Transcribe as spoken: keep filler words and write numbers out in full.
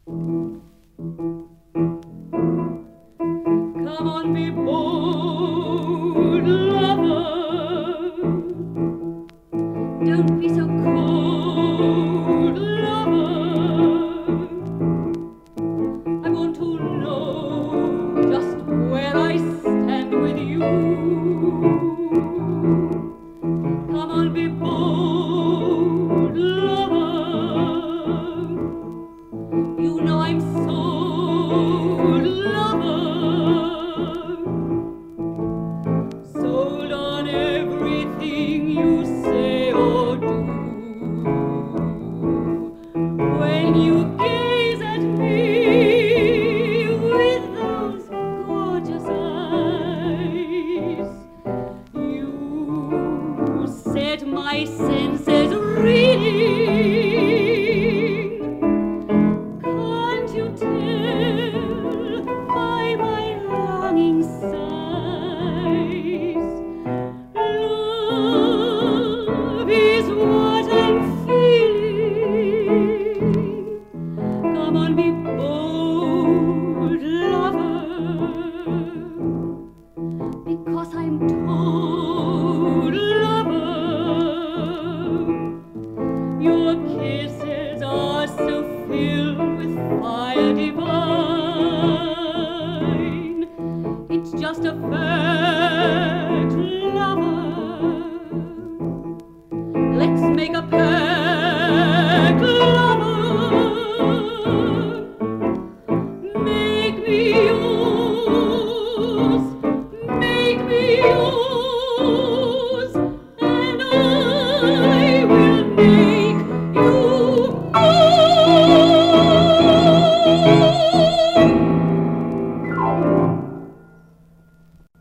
Come on, be bold, lover. Don't be so cold, lover. I want to know just where I stand with you. Come on, be bold, lover. You know I'm sold, lover. Sold on everything you say or do. When you gaze at me with those gorgeous eyes, you set my senses reeling. Can't you tell by my longing sighs? Love is what I'm feeling. Come on, be bold, lover, because I'm told, lover, your kisses are so filled with fire divine.